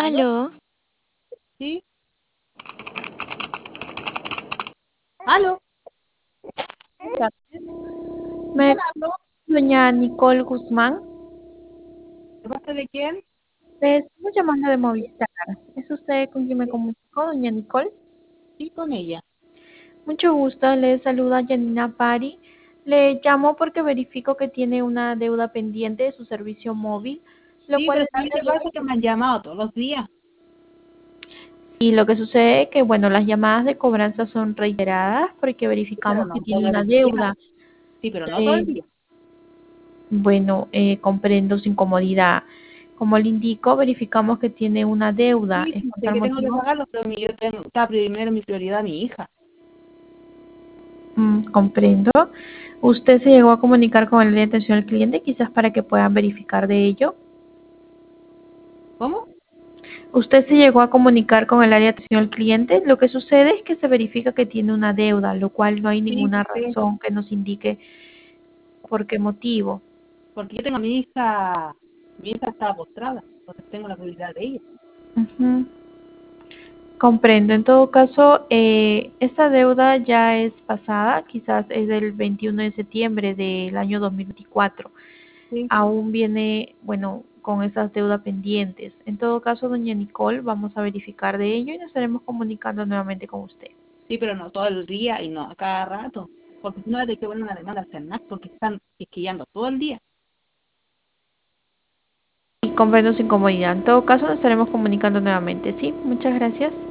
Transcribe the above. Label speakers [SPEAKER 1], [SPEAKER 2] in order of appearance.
[SPEAKER 1] ¿Aló?
[SPEAKER 2] Aló,
[SPEAKER 1] ¿Sí? ¿Aló? ¿Con
[SPEAKER 2] me
[SPEAKER 1] quién hablo?
[SPEAKER 2] doña Nicole Guzmán.
[SPEAKER 1] ¿De parte de quién?
[SPEAKER 2] Le estamos llamando de Movistar. ¿Es usted con quien me comunicó, doña Nicole?
[SPEAKER 1] Sí, con ella.
[SPEAKER 2] Mucho gusto, le saluda Janina Pari. Le llamo porque verifico que tiene una deuda pendiente de su servicio móvil, lo
[SPEAKER 1] Sí,
[SPEAKER 2] cual
[SPEAKER 1] pero
[SPEAKER 2] el
[SPEAKER 1] ¿sabes
[SPEAKER 2] día
[SPEAKER 1] qué
[SPEAKER 2] de
[SPEAKER 1] pasa?
[SPEAKER 2] hoy,
[SPEAKER 1] Que me han llamado todos los días.
[SPEAKER 2] y lo que sucede es que, bueno, las llamadas de cobranza son reiteradas porque
[SPEAKER 1] Sí, pero
[SPEAKER 2] verificamos que
[SPEAKER 1] no
[SPEAKER 2] tiene
[SPEAKER 1] todo
[SPEAKER 2] una
[SPEAKER 1] el día.
[SPEAKER 2] deuda.
[SPEAKER 1] Sí, pero no todo el
[SPEAKER 2] Eh,
[SPEAKER 1] día.
[SPEAKER 2] bueno, comprendo su incomodidad. Como le indico, verificamos que tiene una deuda.
[SPEAKER 1] Sí,
[SPEAKER 2] ¿Es
[SPEAKER 1] sí,
[SPEAKER 2] por
[SPEAKER 1] sé
[SPEAKER 2] tal
[SPEAKER 1] que tengo que
[SPEAKER 2] motivo?
[SPEAKER 1] pagarlo, pero yo tengo, está primero mi prioridad mi hija.
[SPEAKER 2] Comprendo. ¿Usted se llegó a comunicar con el área de atención al cliente, quizás para que puedan verificar de ello?
[SPEAKER 1] ¿Cómo?
[SPEAKER 2] ¿Usted se llegó a comunicar con el área de atención al cliente? Lo que sucede es que se verifica que tiene una deuda, lo cual no hay
[SPEAKER 1] Sí,
[SPEAKER 2] ninguna
[SPEAKER 1] sí,
[SPEAKER 2] razón que nos indique por qué motivo.
[SPEAKER 1] porque yo tengo a mi hija está postrada, entonces tengo la prioridad de ella.
[SPEAKER 2] Ujú. Comprendo. En todo caso, esta deuda ya es pasada, quizás es del 21 de septiembre del año 2024.
[SPEAKER 1] Sí,
[SPEAKER 2] Aún viene, bueno, con esas deudas pendientes. En todo caso, doña Nicole, vamos a verificar de ello y nos estaremos comunicando nuevamente con usted.
[SPEAKER 1] sí, pero no todo el día y no a cada rato. Porque si no, es de que van una demanda al CERNAC porque están esquillando todo el día.
[SPEAKER 2] Y comprendo su incomodidad. En todo caso, nos estaremos comunicando nuevamente. Sí, muchas gracias.